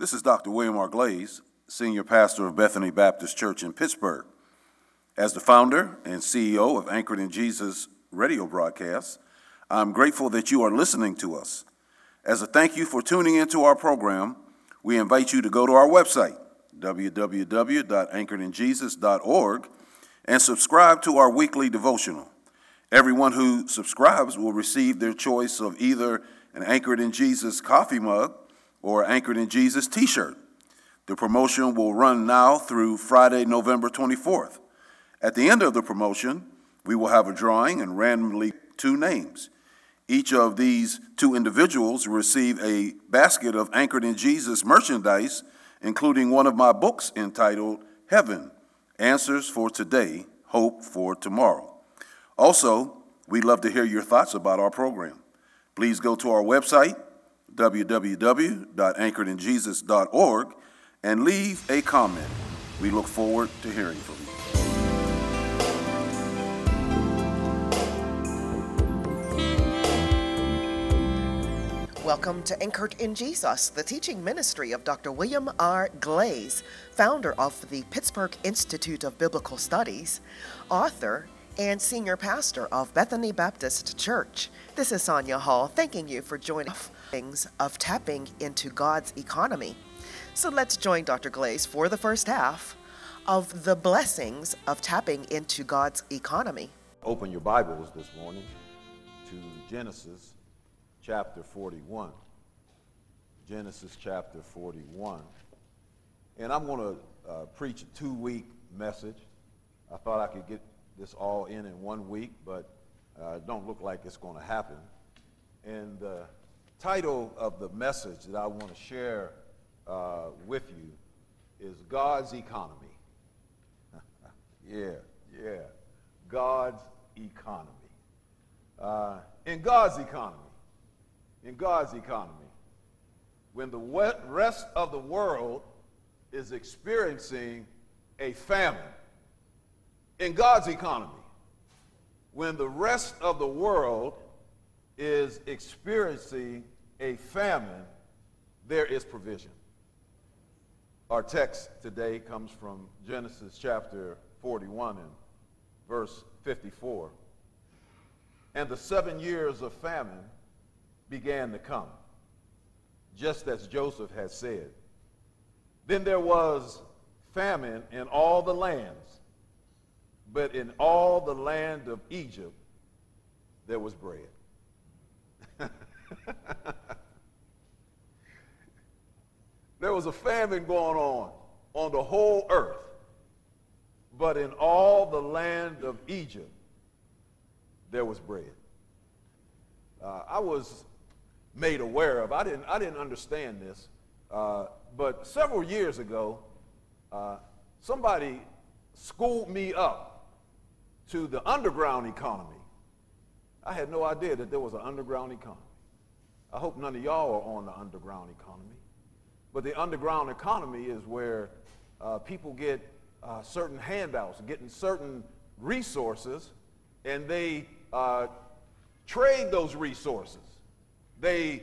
This is Dr. William R. Glaze, Senior Pastor of Bethany Baptist Church in Pittsburgh. As the founder and CEO of Anchored in Jesus radio broadcasts, I'm grateful that you are listening to us. As a thank you for tuning into our program, we invite you to go to our website, www.anchoredinjesus.org, and subscribe to our weekly devotional. Everyone who subscribes will receive their choice of either an Anchored in Jesus coffee mug or Anchored in Jesus t-shirt. The promotion will run now through Friday, November 24th. At the end of the promotion, we will have a drawing and randomly 2 names. Each of these 2 individuals will receive a basket of Anchored in Jesus merchandise, including one of my books entitled Heaven, Answers for Today, Hope for Tomorrow. Also, we'd love to hear your thoughts about our program. Please go to our website, www.anchoredinjesus.org, and leave a comment. We look forward to hearing from you. Welcome to Anchored in Jesus, the teaching ministry of Dr. William R. Glaze, founder of the Pittsburgh Institute of Biblical Studies, author, and senior pastor of Bethany Baptist Church. This is Sonia Hall, thanking you for joining us of tapping into God's economy. So let's join Dr. Glaze for the first half of the blessings of tapping into God's economy. Open your Bibles this morning to Genesis chapter 41. Genesis chapter 41. And I'm going to preach a 2-week message. I thought I could get this all in 1 week, but it don't look like it's going to happen. And the title of the message that I want to share with you is God's Economy. Yeah, God's economy. In God's economy, when the rest of the world is experiencing a famine, in God's economy, when the rest of the world is experiencing a famine, there is provision. Our text today comes from Genesis chapter 41 and verse 54. And the 7 years of famine began to come, just as Joseph had said. Then there was famine in all the lands, but in all the land of Egypt there was bread. There was a famine going on the whole earth, but in all the land of Egypt there was bread. I was made aware of, I didn't understand this, but several years ago, somebody schooled me up to the underground economy. I had no idea that there was an underground economy. I hope none of y'all are on the underground economy. But the underground economy is where people get certain handouts, getting certain resources, and they trade those resources. They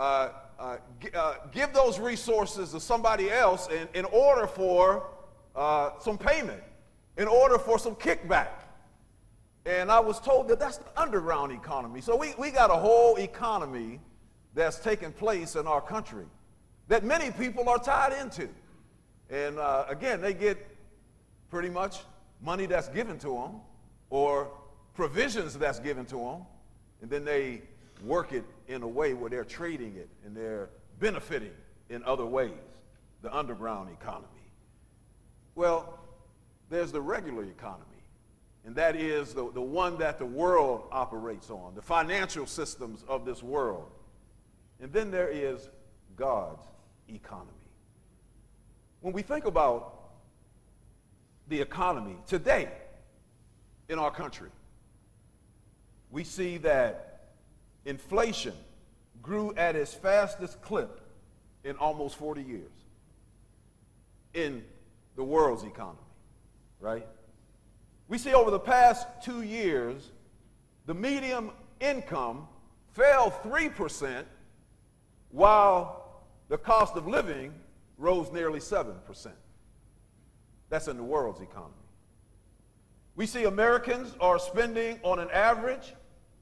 give those resources to somebody else in order for some payment, in order for some kickback. And I was told that that's the underground economy. So we got a whole economy that's taking place in our country that many people are tied into. And again, they get pretty much money that's given to them or provisions that's given to them, and then they work it in a way where they're trading it and they're benefiting in other ways, the underground economy. Well, there's the regular economy, and that is the one that the world operates on, the financial systems of this world. And then there is God's economy. When we think about the economy today in our country, we see that inflation grew at its fastest clip in almost 40 years in the world's economy, right? We see over the past 2 years, the median income fell 3%, while the cost of living rose nearly 7%. That's in the world's economy. We see Americans are spending on an average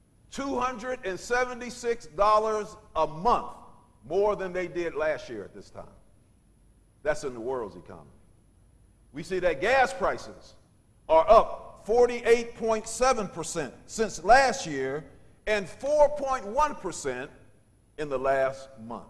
$276 a month more than they did last year at this time. That's in the world's economy. We see that gas prices are up 48.7% since last year and 4.1% in the last month.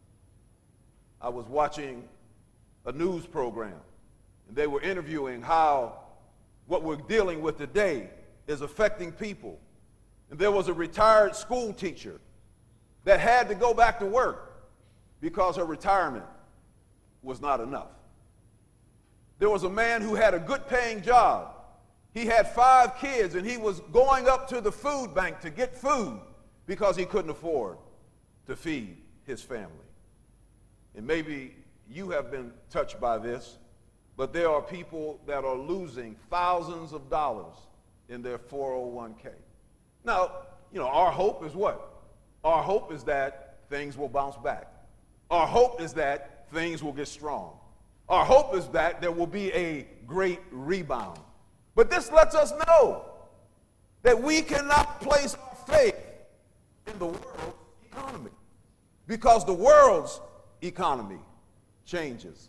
I was watching a news program, and they were interviewing how what we're dealing with today is affecting people. And there was a retired school teacher that had to go back to work because her retirement was not enough. There was a man who had a good paying job. He had 5 kids, and he was going up to the food bank to get food because he couldn't afford to feed his family. And maybe you have been touched by this, but there are people that are losing thousands of dollars in their 401k. Now, our hope is what? Our hope is that things will bounce back. Our hope is that things will get strong. Our hope is that there will be a great rebound. But this lets us know that we cannot place our faith in the world's economy, because the world's economy changes.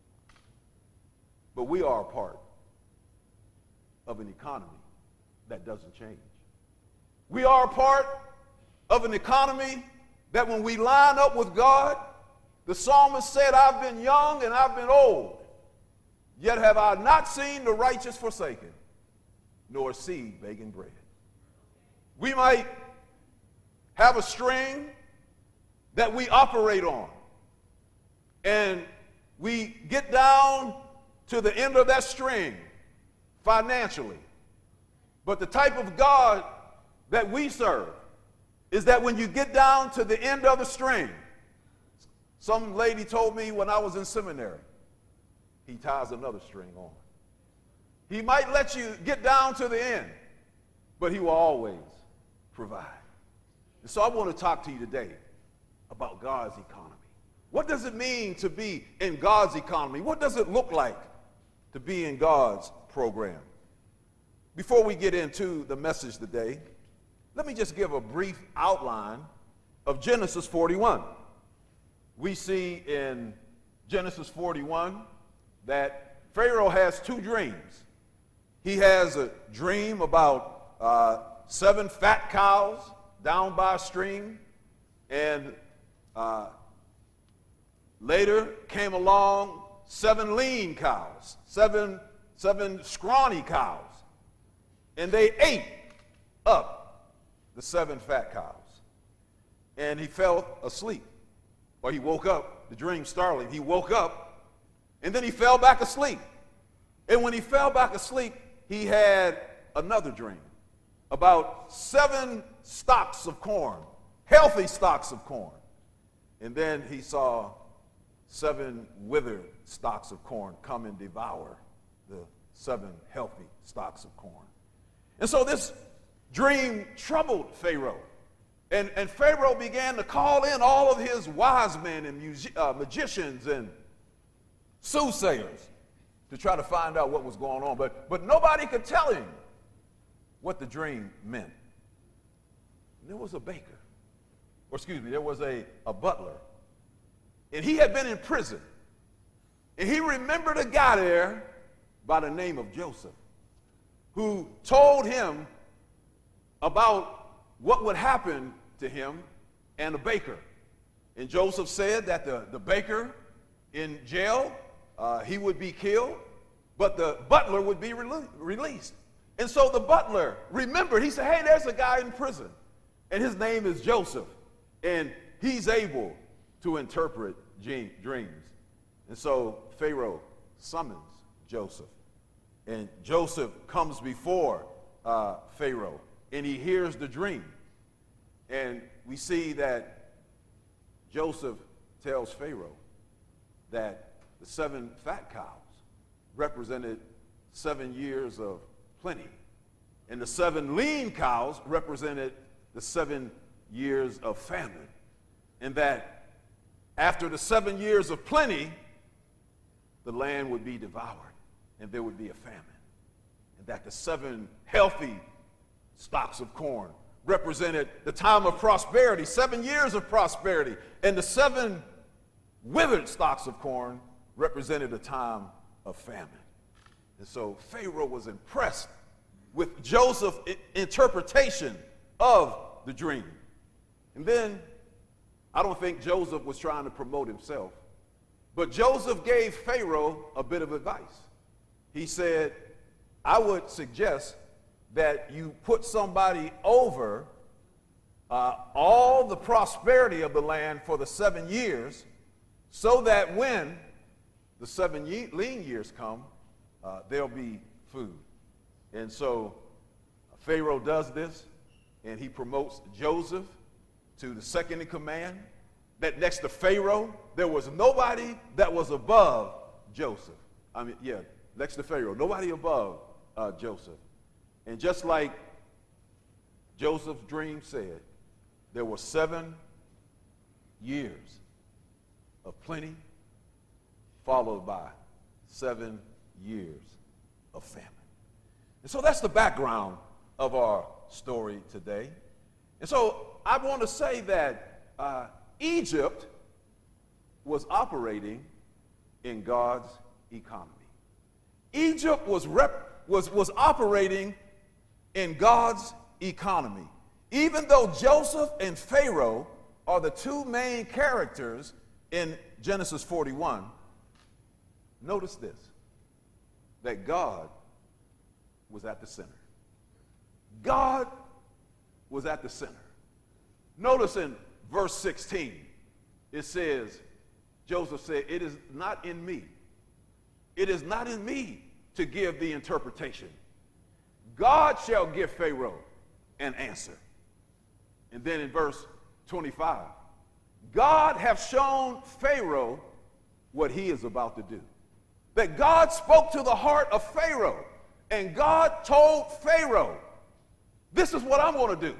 But we are a part of an economy that doesn't change. We are a part of an economy that when we line up with God, the psalmist said, I've been young and I've been old, yet have I not seen the righteous forsaken, nor seed begging bread. We might have a string that we operate on, and we get down to the end of that string financially. But the type of God that we serve is that when you get down to the end of the string, some lady told me when I was in seminary, he ties another string on. He might let you get down to the end, but he will always provide. And so I want to talk to you today about God's economy. What does it mean to be in God's economy? What does it look like to be in God's program? Before we get into the message today, let me just give a brief outline of Genesis 41. We see in Genesis 41 that Pharaoh has 2 dreams. He has a dream about 7 fat cows down by a stream, and later came along 7 lean cows, 7 scrawny cows, and they ate up the 7 fat cows. And he fell asleep, or he woke up, the dream started, he woke up, and then he fell back asleep. And when he fell back asleep, he had another dream about 7 stalks of corn, healthy stalks of corn. And then he saw 7 withered stalks of corn come and devour the 7 healthy stalks of corn. And so this dream troubled Pharaoh. And Pharaoh began to call in all of his wise men and magicians and soothsayers to try to find out what was going on. But nobody could tell him what the dream meant. And there was a baker, there was a butler. And he had been in prison. And he remembered a guy there by the name of Joseph, who told him about what would happen to him and the baker. And Joseph said that the baker in jail, he would be killed, but the butler would be released. And so the butler remembered, he said, hey, there's a guy in prison, and his name is Joseph, and he's able to interpret dreams. And so Pharaoh summons Joseph, and Joseph comes before Pharaoh, and he hears the dream. And we see that Joseph tells Pharaoh that the 7 fat cows represented 7 years of plenty, and the 7 lean cows represented the 7 years of famine, and that after the 7 years of plenty the land would be devoured and there would be a famine. And that the 7 healthy stalks of corn represented the time of prosperity, 7 years of prosperity. And the 7 withered stalks of corn represented a time of famine. And so Pharaoh was impressed with Joseph's interpretation of the dream. And then, I don't think Joseph was trying to promote himself, but Joseph gave Pharaoh a bit of advice. He said, I would suggest that you put somebody over all the prosperity of the land for the 7 years, so that when the 7 lean years come, there'll be food. And so Pharaoh does this, and he promotes Joseph to the second in command. That next to Pharaoh, there was nobody that was above Joseph. Next to Pharaoh, nobody above Joseph. And just like Joseph's dream said, there were 7 years of plenty, followed by 7 years of famine. And so that's the background of our story today. And so I want to say that Egypt was operating in God's economy. Egypt was operating in God's economy. Even though Joseph and Pharaoh are the 2 main characters in Genesis 41, notice this, that God was at the center. God was at the center. Notice in verse 16, it says, Joseph said, it is not in me. It is not in me to give the interpretation. God shall give Pharaoh an answer. And then in verse 25, God hath shown Pharaoh what he is about to do. That God spoke to the heart of Pharaoh, and God told Pharaoh, this is what I'm going to do.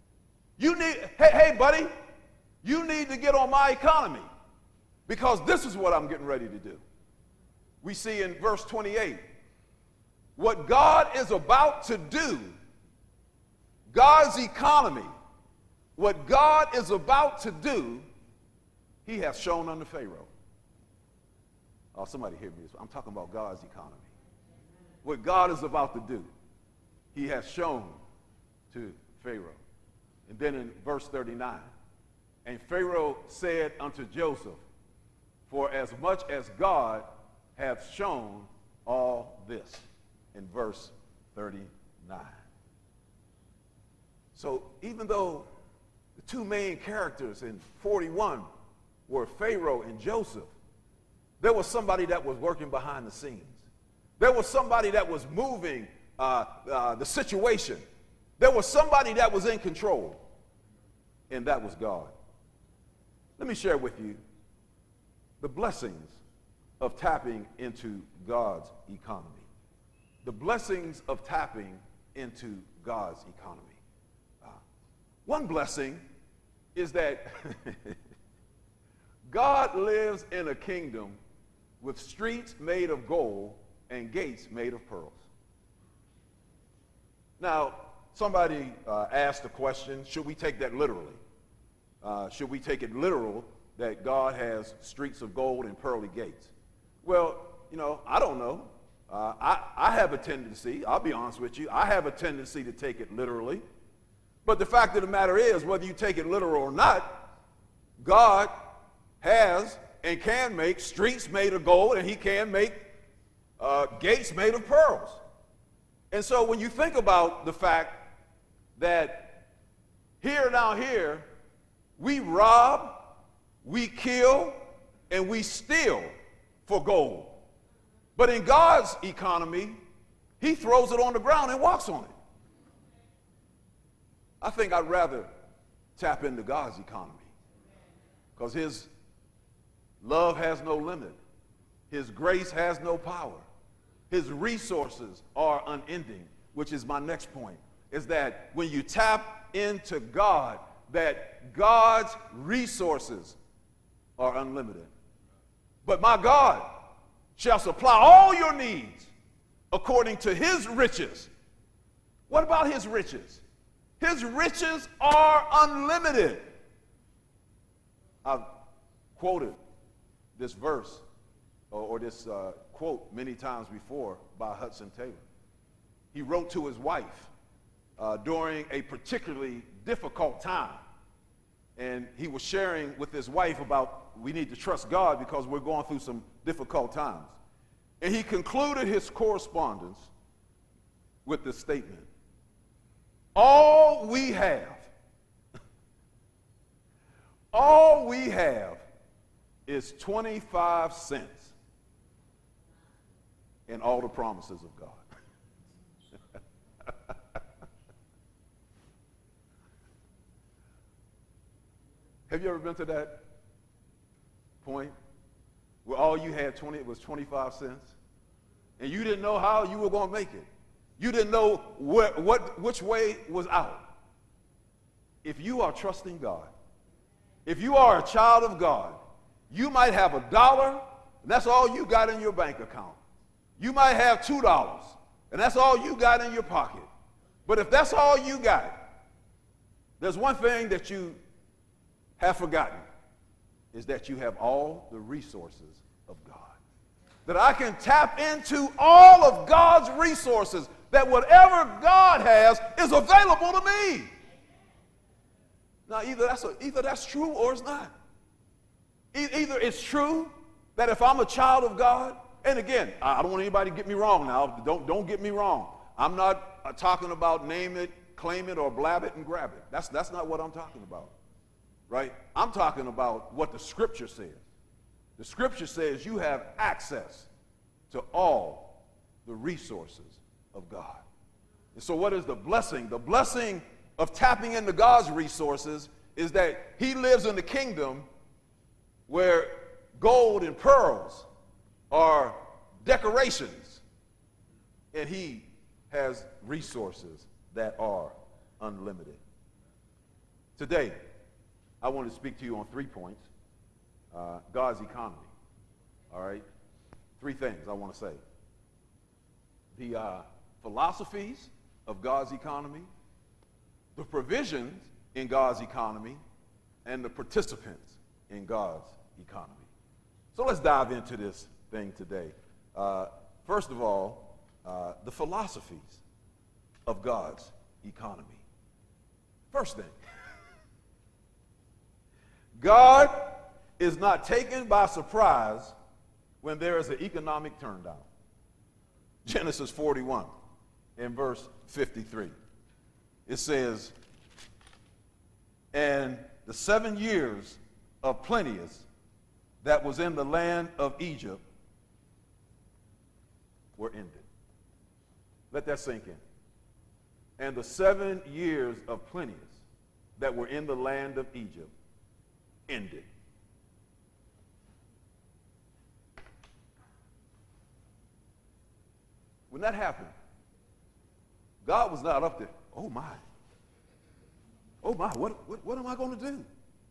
Hey, buddy, you need to get on my economy, because this is what I'm getting ready to do. We see in verse 28, what God is about to do, God's economy, what God is about to do, he has shown unto Pharaoh. Oh, somebody hear me. I'm talking about God's economy. What God is about to do, he has shown to Pharaoh. And then in verse 39, and Pharaoh said unto Joseph, for as much as God hath shown all this, in verse 39. So even though the 2 main characters in 41 were Pharaoh and Joseph, there was somebody that was working behind the scenes. There was somebody that was moving the situation. There was somebody that was in control, and that was God. Let me share with you the blessings of tapping into God's economy. The blessings of tapping into God's economy. One blessing is that God lives in a kingdom with streets made of gold and gates made of pearls. Now, somebody asked the question, should we take that literally? Should we take it literal that God has streets of gold and pearly gates? Well, I don't know. I have a tendency, I'll be honest with you, I have a tendency to take it literally. But the fact of the matter is, whether you take it literal or not, God has and can make streets made of gold, and he can make gates made of pearls. And so when you think about the fact that here, we rob, we kill, and we steal for gold. But in God's economy, he throws it on the ground and walks on it. I think I'd rather tap into God's economy, because his love has no limit. His grace has no power. His resources are unending, which is my next point, is that when you tap into God, that God's resources are unlimited. But my God shall supply all your needs according to his riches. What about his riches? His riches are unlimited. I've quoted this verse or this quote many times before by Hudson Taylor. He wrote to his wife during a particularly difficult time. And he was sharing with his wife about we need to trust God because we're going through some difficult times. And he concluded his correspondence with this statement. All we have is 25 cents in all the promises of God. Have you ever been to that point where all you had was 25 cents and you didn't know how you were going to make it? You didn't know which way was out. If you are trusting God, if you are a child of God, you might have $1 and that's all you got in your bank account. You might have $2 and that's all you got in your pocket. But if that's all you got, there's one thing that you have forgotten, is that you have all the resources of God. That I can tap into all of God's resources, that whatever God has is available to me. Now, either that's true or it's not. Either it's true that if I'm a child of God, and again, I don't want anybody to get me wrong now. Don't get me wrong. I'm not talking about name it, claim it, or blab it and grab it. That's not what I'm talking about. Right? I'm talking about what the scripture says. The scripture says you have access to all the resources of God. And so what is the blessing? The blessing of tapping into God's resources is that he lives in the kingdom where gold and pearls are decorations, and he has resources that are unlimited. Today, I want to speak to you on 3 points. God's economy. All right? 3 things I want to say. The philosophies of God's economy, the provisions in God's economy, and the participants in God's economy. So let's dive into this thing today. First of all, the philosophies of God's economy. First thing, God is not taken by surprise when there is an economic turndown. Genesis 41 and verse 53. It says, and the 7 years of plenteous that was in the land of Egypt were ended. Let that sink in. And the 7 years of plenteous that were in the land of Egypt ended. When that happened, God was not up there, oh my, what am I going to do?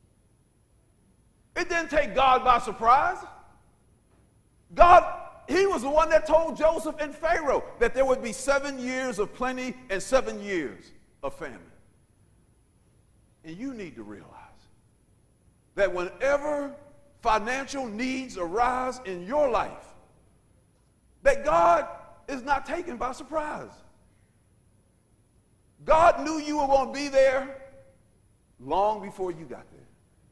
It didn't take God by surprise. God, he was the one that told Joseph and Pharaoh that there would be 7 years of plenty and 7 years of famine. And you need to realize that whenever financial needs arise in your life, that God is not taken by surprise. God knew you were going to be there long before you got there.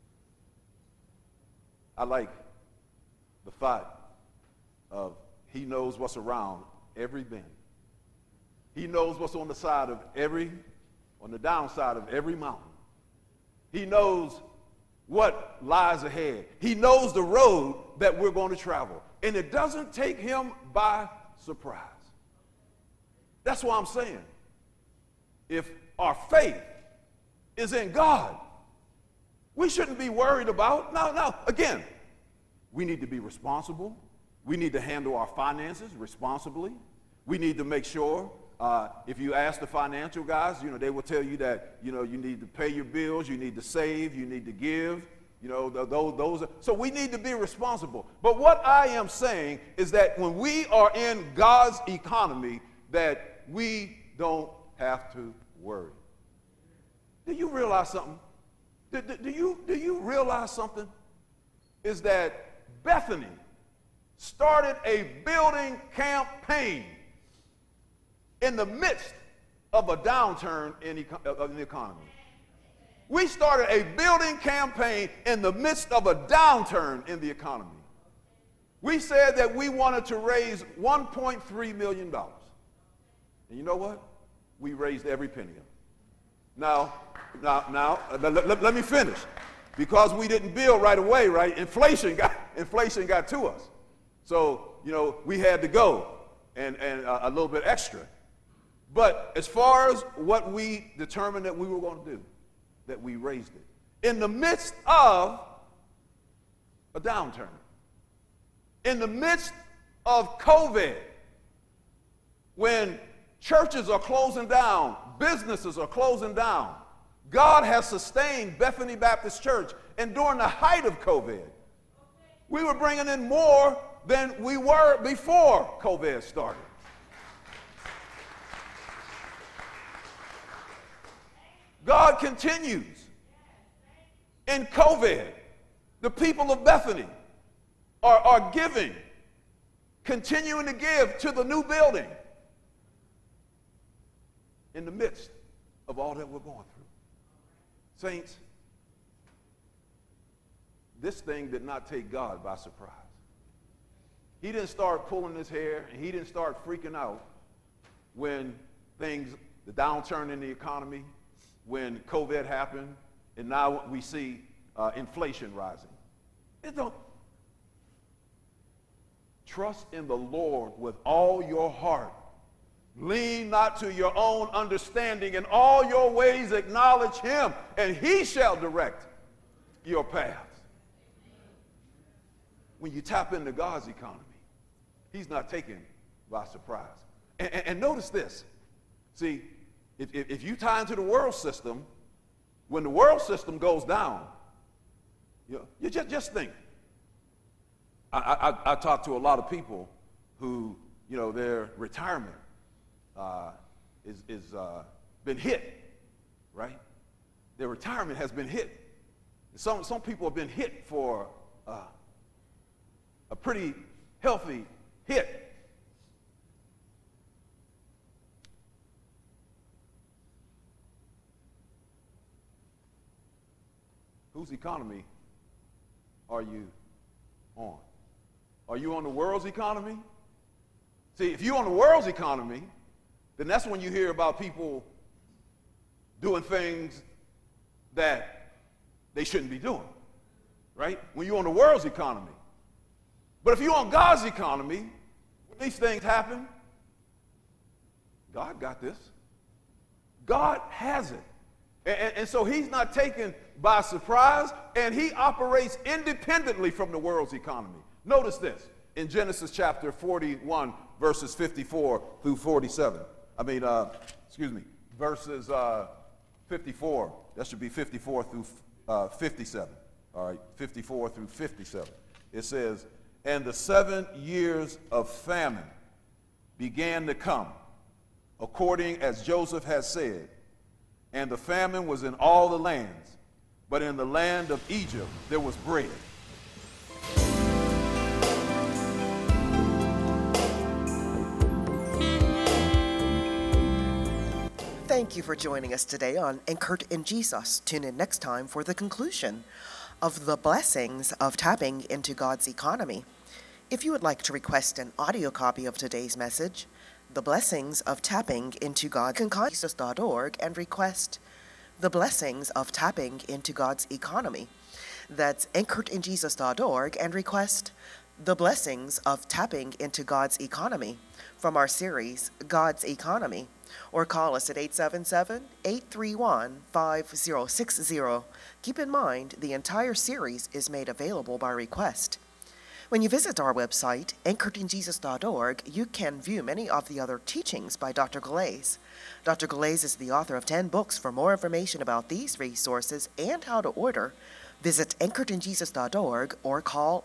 I like the thought of he knows what's around every bend. He knows what's on the downside of every mountain. He knows what lies ahead. He knows the road that we're going to travel. And it doesn't take him by surprise. That's why I'm saying, if our faith is in God, we shouldn't be worried about, now, again, we need to be responsible. We need to handle our finances responsibly. We need to make sure, if you ask the financial guys, they will tell you that, you need to pay your bills, you need to save, you need to give, You know, those. So we need to be responsible. But what I am saying is that when we are in God's economy, that we don't have to worry. Do you realize something? Do you realize something? Is that Bethany started a building campaign in the midst of a downturn in the economy. We started a building campaign in the midst of a downturn in the economy. We said that we wanted to raise $1.3 million. And you know what? We raised every penny of it. Now, let me finish. Because we didn't build right away, right? Inflation got to us. So, you know, we had to go and a little bit extra. But as far as what we determined that we were going to do, that we raised it. In the midst of a downturn, in the midst of COVID, when churches are closing down, businesses are closing down, God has sustained Bethany Baptist Church. And during the height of COVID, we were bringing in more than we were before COVID started. God continues. In COVID, the people of Bethany are giving, continuing to give to the new building in the midst of all that we're going through. Saints, this thing did not take God by surprise. He didn't start pulling his hair, and he didn't start freaking out when the downturn in the economy, when COVID happened, and now we see inflation rising. Trust in the Lord with all your heart. Lean not to your own understanding. In all your ways acknowledge him, and he shall direct your paths. When you tap into God's economy, he's not taken by surprise. And notice this. See, if you tie into the world system, when the world system goes down, you just think. I talk to a lot of people who, their retirement is been hit, right? Their retirement has been hit. Some people have been hit for a pretty healthy hit. Whose economy are you on? Are you on the world's economy? See, if you're on the world's economy, then that's when you hear about people doing things that they shouldn't be doing, right? When you're on the world's economy. But if you're on God's economy, when these things happen, God got this. God has it. And so he's not taken by surprise, and he operates independently from the world's economy. Notice this in Genesis chapter 41, verses 54 through 47. Verses 54. That should be 54 through 57. All right, 54 through 57. It says, "And the 7 years of famine began to come, according as Joseph had said. And the famine was in all the lands, but in the land of Egypt there was bread." Thank you for joining us today on Anchored in Jesus. Tune in next time for the conclusion of the blessings of tapping into God's economy. If you would like to request an audio copy of today's message, The Blessings of Tapping into God, you can contact Jesus.org and request The Blessings of Tapping into God's Economy. That's anchoredinjesus.org and request The Blessings of Tapping into God's Economy from our series, God's Economy, or call us at 877-831-5060. Keep in mind, the entire series is made available by request. When you visit our website, anchoredinjesus.org, you can view many of the other teachings by Dr. Glaze. Dr. Glaze is the author of 10 books. For more information about these resources and how to order, Visit anchoredinjesus.org or call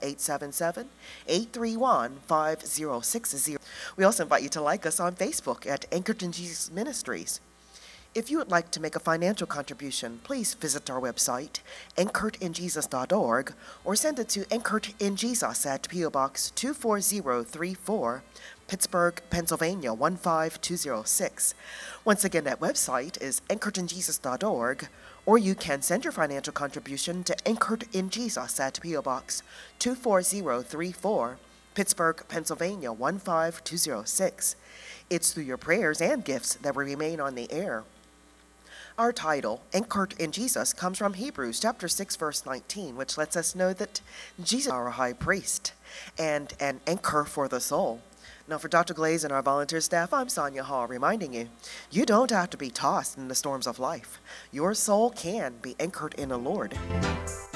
877-831-5060. We also invite you to like us on Facebook at Anchored in Jesus Ministries. If you would like to make a financial contribution, please visit our website, anchoredinjesus.org, or send it to Anchored in Jesus at P.O. Box 24034, Pittsburgh, Pennsylvania 15206. Once again, that website is anchoredinjesus.org, or you can send your financial contribution to Anchored in Jesus at P.O. Box 24034, Pittsburgh, Pennsylvania 15206. It's through your prayers and gifts that we remain on the air. Our title, Anchored in Jesus, comes from Hebrews chapter 6, verse 19, which lets us know that Jesus is our high priest and an anchor for the soul. Now, for Dr. Glaze and our volunteer staff, I'm Sonia Hall, reminding you, you don't have to be tossed in the storms of life. Your soul can be anchored in the Lord.